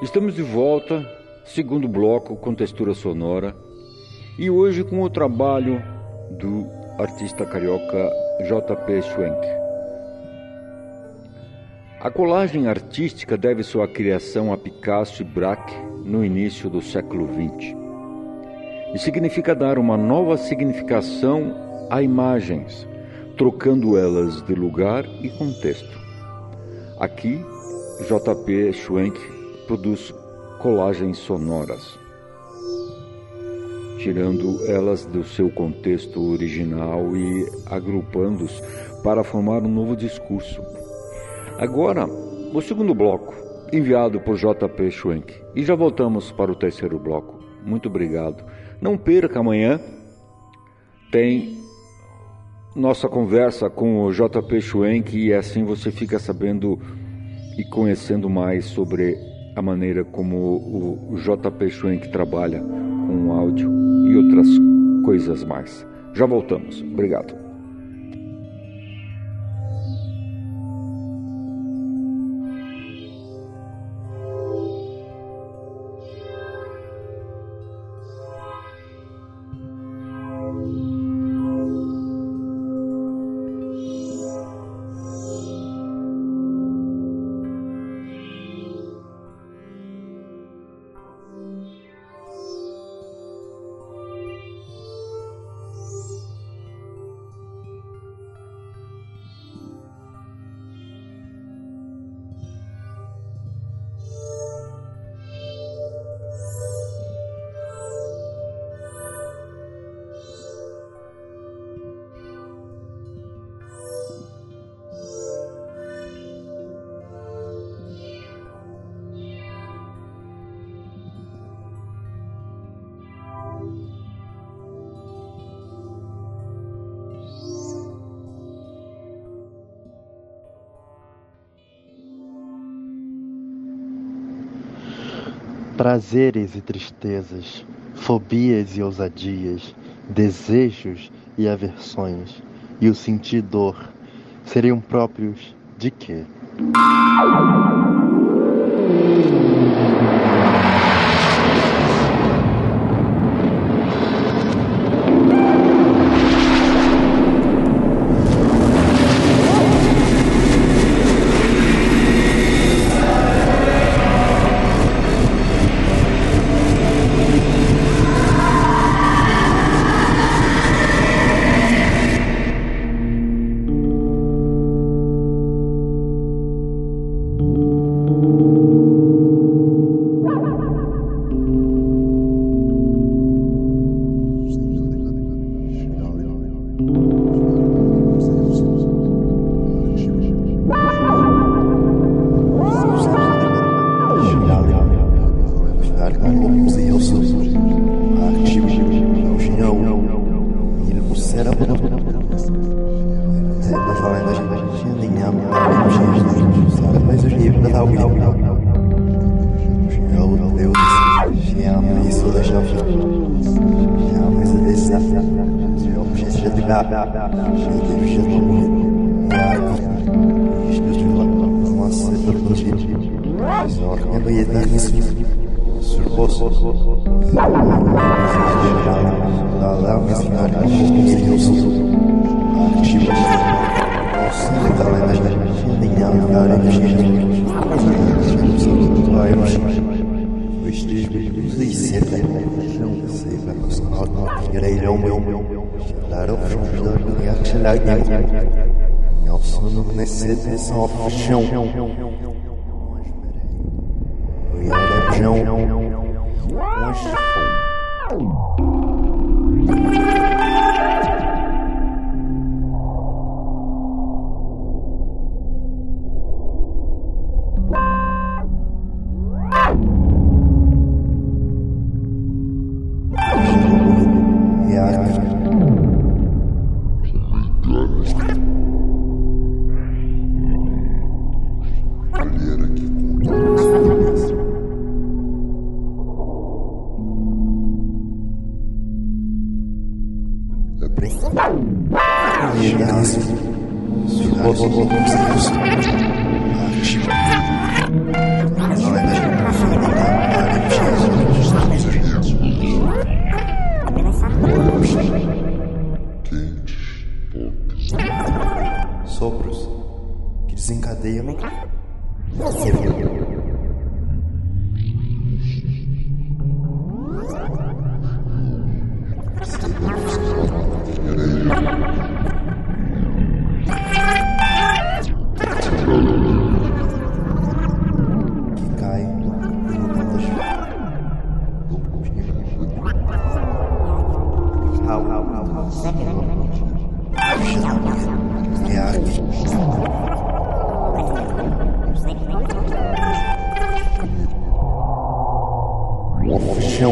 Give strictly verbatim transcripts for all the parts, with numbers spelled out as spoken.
Estamos de volta, segundo bloco com textura sonora, e hoje com o trabalho do artista carioca J P Schwenk. A colagem artística deve sua criação a Picasso e Braque no início do século vinte, e significa dar uma nova significação a imagens, trocando elas de lugar e contexto. Aqui, J P Schwenk produz colagens sonoras, tirando elas do seu contexto original e agrupando-os para formar um novo discurso. Agora, o segundo bloco, enviado por J P Schwenk. E já voltamos para o terceiro bloco. Muito obrigado. Não perca, amanhã tem nossa conversa com o J P Schwenk, e assim você fica sabendo e conhecendo mais sobre a maneira como o J P Schwenk trabalha com áudio e outras coisas mais. Já voltamos. Obrigado. Prazeres e tristezas, fobias e ousadias, desejos e aversões, e o sentir dor, seriam próprios de quê? Arte. dele. Você viu? Que cai derrubando as How, how, how, how. Chão.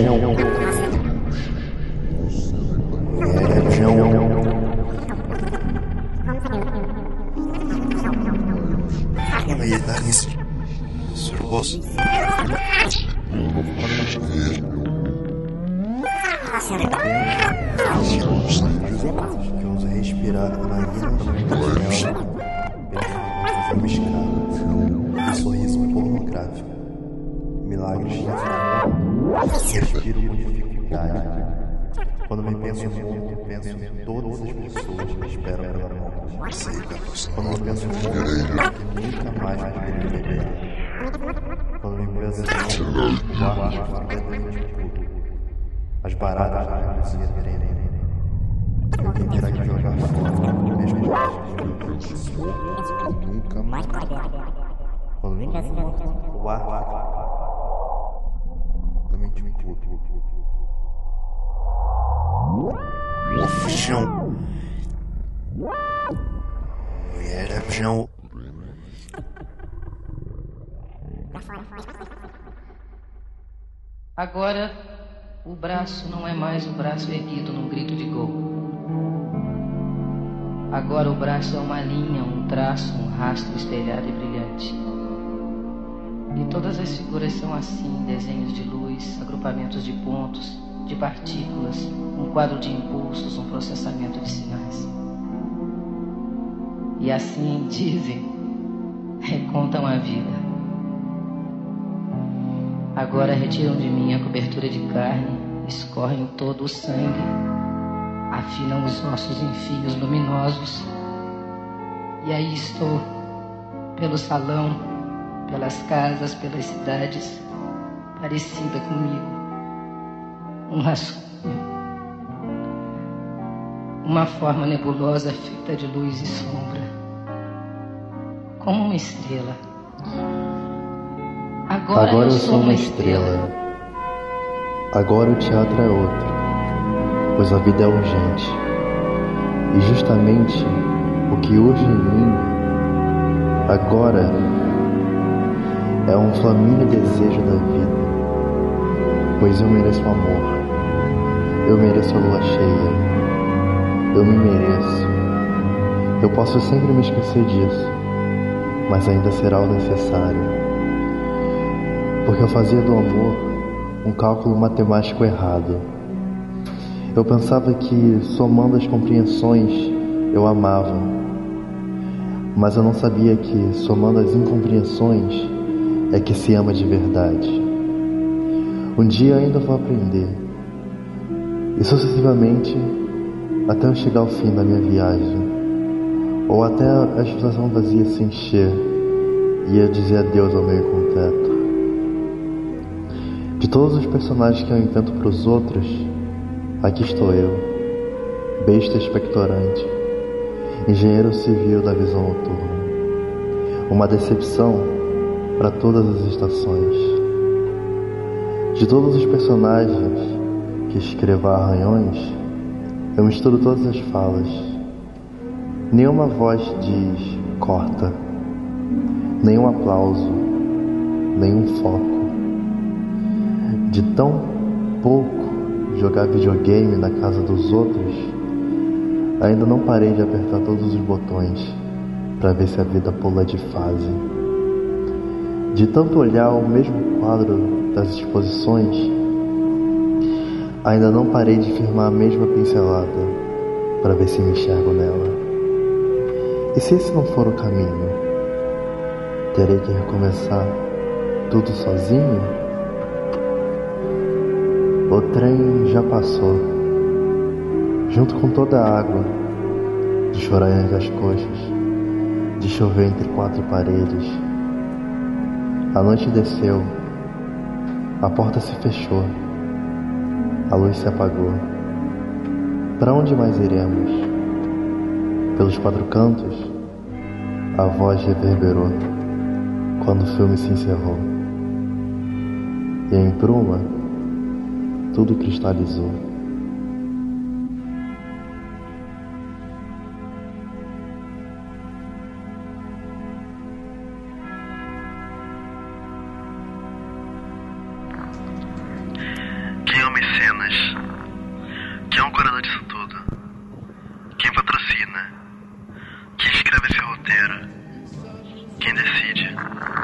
É chão. Aí dá isso. Surboso. Que ousa respirar a narina do escravo. Um sorriso pornográfico. Milagres de amor. Respiro com dificuldade. Quando me penso no mundo, penso em todas as pessoas que esperam pela morte. Quando me penso no mundo, que nunca mais poderia beber. Quando me penso no mundo, o ar completamente puro. As baratas da cozinha tremem. Quem terá que jogar fora, mesmo nunca mais. Quando me penso no mundo, o ar completamente puro. Chão. Mulher chão. Agora, o braço não é mais o braço erguido num grito de gol. Agora o braço é uma linha, um traço, um rastro espelhado e brilhante. E todas as figuras são assim, desenhos de luz, agrupamentos de pontos, de partículas, um quadro de impulsos, um processamento de sinais. E assim dizem, recontam a vida. Agora retiram de mim a cobertura de carne, escorrem todo o sangue, afinam os ossos em fios luminosos. E aí estou, pelo salão, pelas casas, pelas cidades, parecida comigo. Um rascunho, uma forma nebulosa feita de luz e sombra, como uma estrela. Agora, Agora eu eu sou uma estrela. estrela. Agora o teatro é outro, pois a vida é urgente. E justamente o que urge em mim agora é um flamíneo desejo da vida, pois eu mereço amor. Eu mereço a lua cheia. Eu me mereço. Eu posso sempre me esquecer disso, mas ainda será o necessário. Porque eu fazia do amor um cálculo matemático errado. Eu pensava que, somando as compreensões, eu amava. Mas eu não sabia que, somando as incompreensões, é que se ama de verdade. Um dia ainda vou aprender. E sucessivamente, até eu chegar ao fim da minha viagem, ou até a estação vazia se encher e eu dizer adeus ao meio completo. De todos os personagens que eu invento para os outros, aqui estou eu, besta expectorante, engenheiro civil da visão noturna, uma decepção para todas as estações. De todos os personagens que escrevo a arranhões, eu misturo todas as falas. Nenhuma voz diz corta, nenhum aplauso, nenhum foco. De tão pouco jogar videogame na casa dos outros, ainda não parei de apertar todos os botões para ver se a vida pula de fase. De tanto olhar o mesmo quadro das exposições, ainda não parei de firmar a mesma pincelada para ver se me enxergo nela. E se esse não for o caminho, terei que recomeçar tudo sozinho? O trem já passou, junto com toda a água, de choranhas das coxas, de chover entre quatro paredes. A noite desceu, a porta se fechou, a luz se apagou. Para onde mais iremos? Pelos quatro cantos, a voz reverberou quando o filme se encerrou. E em bruma, tudo cristalizou. Quem ama as cenas? Quem é o curador disso tudo? Quem patrocina? Quem escreve esse roteiro? Quem decide?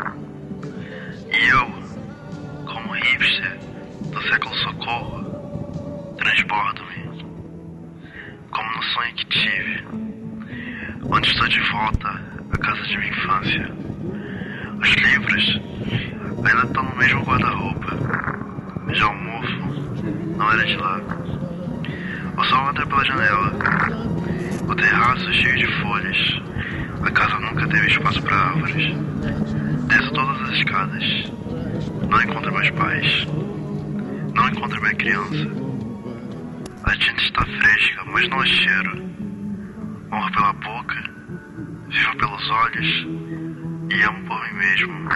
E eu, como hipster do século socorro, transbordo-me, como no sonho que tive, onde estou de volta à casa de minha infância. Os livros ainda estão no mesmo guarda-roupa, já o mofo não era de lá. O sol entra pela janela, o terraço cheio de folhas, a casa nunca teve espaço para árvores. Desço todas as escadas, não encontro meus pais, não encontro minha criança. A tinta está fresca, mas não há cheiro. Morro pela boca, vivo pelos olhos e amo por mim mesmo.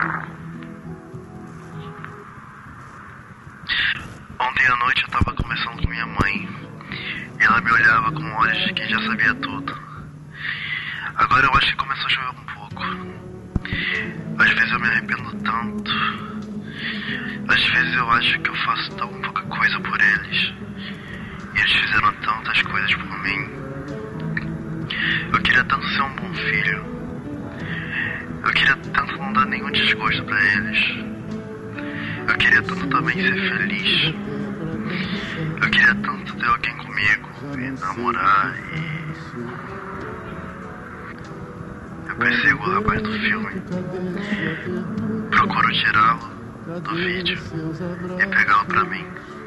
Ontem à noite eu estava conversando com minha mãe e ela me olhava com olhos de quem já sabia tudo. Agora eu acho que começou a chover um pouco. Às vezes eu me arrependo tanto. Às vezes eu acho que eu faço tão pouca coisa por eles. E eles fizeram tantas coisas por mim. Eu queria tanto ser um bom filho. Eu queria tanto não dar nenhum desgosto pra eles. Eu queria tanto também ser feliz. Eu queria tanto ter alguém comigo e namorar e... Eu persigo o rapaz do filme. Procuro tirá-lo do vídeo e pegá-lo pra mim.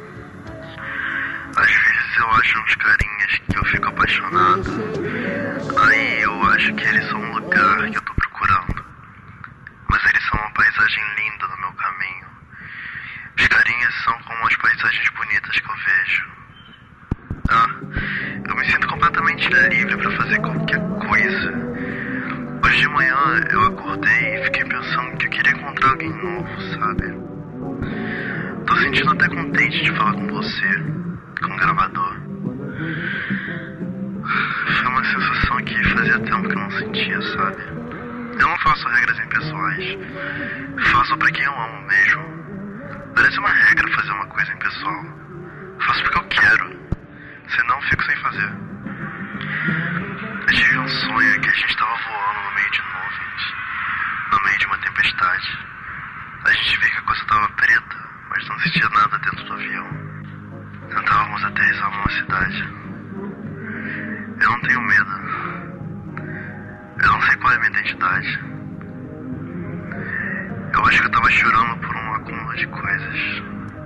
Às vezes eu acho uns carinhas que eu fico apaixonado. Aí eu acho que eles são um lugar que eu tô procurando. Mas eles são uma paisagem linda no meu caminho. Os carinhas são como as paisagens bonitas que eu vejo. Ah, eu me sinto completamente livre pra fazer qualquer coisa. Hoje de manhã eu acordei e fiquei pensando que eu queria encontrar alguém novo, sabe? Tô sentindo até contente de falar com você, com o gravador. Foi uma sensação que fazia tempo que eu não sentia, sabe? Eu não faço regras impessoais. Faço pra quem eu amo mesmo. Parece uma regra fazer uma coisa impessoal. Faço porque eu quero. Senão fico sem fazer. Eu tive um sonho que a gente estava voando no meio de nuvens, no meio de uma tempestade. A gente via que a coisa estava preta, mas não existia nada dentro do avião. Tentávamos aterrissar numa cidade. Eu não tenho medo. Eu não sei qual é a minha identidade. Eu acho que eu estava chorando por um acúmulo de coisas.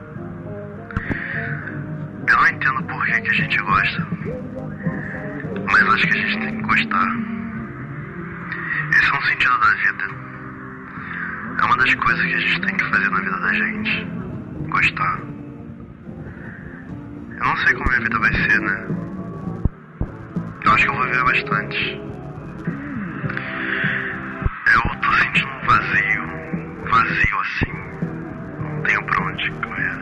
Eu não entendo por que, que a gente gosta, mas acho que a gente tem que gostar. Esse é um sentido da vida. É uma das coisas que a gente tem que fazer na vida da gente. Gostar. Eu não sei como a minha vida vai ser, né? Eu acho que eu vou viver bastante. Eu tô sentindo um vazio. Vazio assim. Não tenho pra onde correr.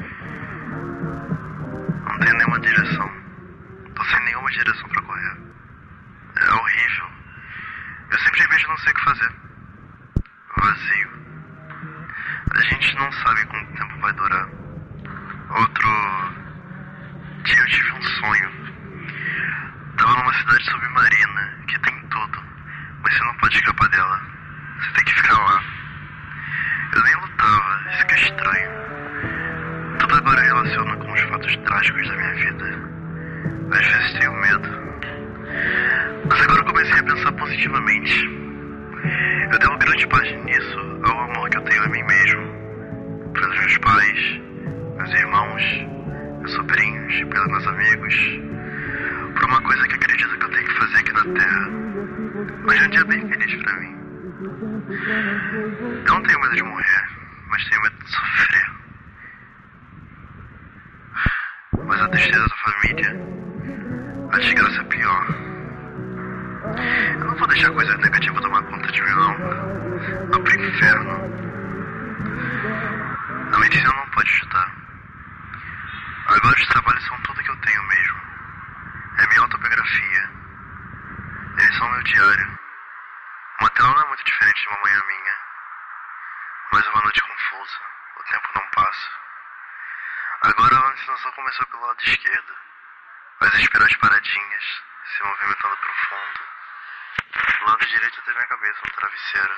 Não tenho nenhuma direção. Tô sem nenhuma direção pra correr. É horrível. Eu simplesmente não sei o que fazer. Vazio. A gente não sabe quanto tempo vai durar. Outro dia eu tive um sonho. Tava numa cidade submarina que tem tudo, mas você não pode escapar dela. Você tem que ficar lá. Eu nem lutava, isso que é estranho. Tudo agora relaciona com os fatos trágicos da minha vida. Às vezes tenho medo. Mas agora eu comecei a pensar positivamente. Eu devo grande parte nisso ao amor que eu tenho a mim mesmo. Pelos meus pais, meus irmãos, meus sobrinhos, pelos meus amigos. Por uma coisa que acredito que eu tenho que fazer fazer aqui na Terra. Hoje é um dia bem feliz pra mim. Eu não tenho medo de morrer, mas tenho medo de sofrer. Mas a tristeza da família, a desgraça é pior. Eu não vou deixar coisa negativa tomar conta de mim, não. Vou pro inferno. A medicina não pode ajudar. Agora os trabalhos são tudo que eu tenho mesmo. É minha autobiografia. Eles são meu diário. Uma tela não é muito diferente de uma manhã minha. Mais uma noite confusa. O tempo não passa. Agora a alucinação começou pelo lado esquerdo. As espirais paradinhas, se movimentando pro fundo. Do lado direito teve minha cabeça no travesseiro.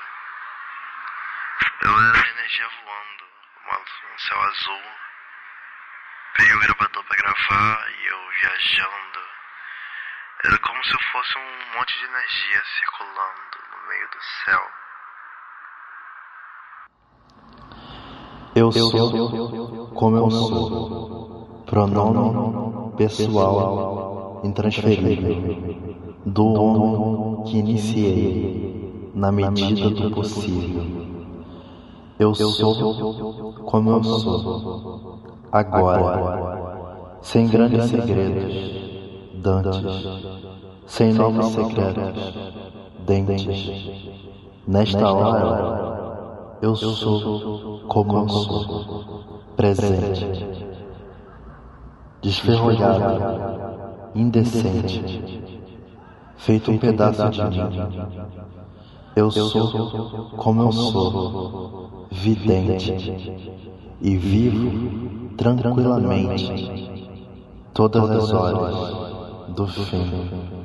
Eu era a energia voando, um céu azul. Peguei o gravador pra gravar e eu viajando. Era como se eu fosse um monte de energia circulando no meio do céu. Eu sou como eu sou. Pronome pessoal intransferível. Do homem que iniciei, na medida do possível. Eu sou como eu sou. Agora, sem grandes segredos, dantes, sem novos secretos, dentes. Nesta hora, eu sou como eu sou, presente, desferrolhado, indecente, feito um pedaço de mim. Eu sou como eu sou, vidente, e vivo tranquilamente todas as horas do fim.